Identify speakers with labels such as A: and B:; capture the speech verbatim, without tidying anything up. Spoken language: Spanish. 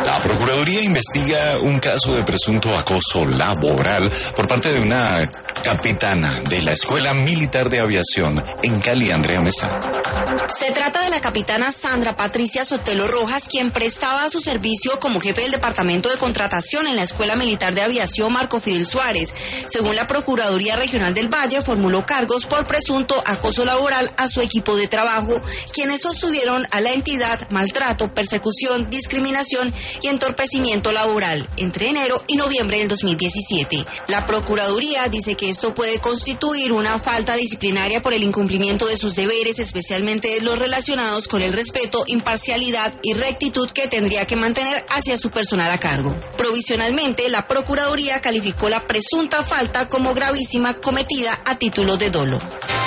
A: La Procuraduría investiga un caso de presunto acoso laboral por parte de una capitana de la Escuela Militar de Aviación en Cali, Andrea Mesa.
B: Se trata de la capitana Sandra Patricia Sotelo Rojas, quien prestaba su servicio como jefe del Departamento de Contratación en la Escuela Militar de Aviación Marco Fidel Suárez. Según la Procuraduría Regional del Valle, formuló cargos por presunto acoso laboral a su equipo de trabajo, quienes sostuvieron a la entidad maltrato, persecución, discriminación y entorpecimiento laboral entre enero y noviembre del dos mil diecisiete. La Procuraduría dice que esto puede constituir una falta disciplinaria por el incumplimiento de sus deberes, especialmente los relacionados con el respeto, imparcialidad y rectitud que tendría que mantener hacia su personal a cargo. Provisionalmente, la Procuraduría calificó la presunta falta como gravísima cometida a título de dolo.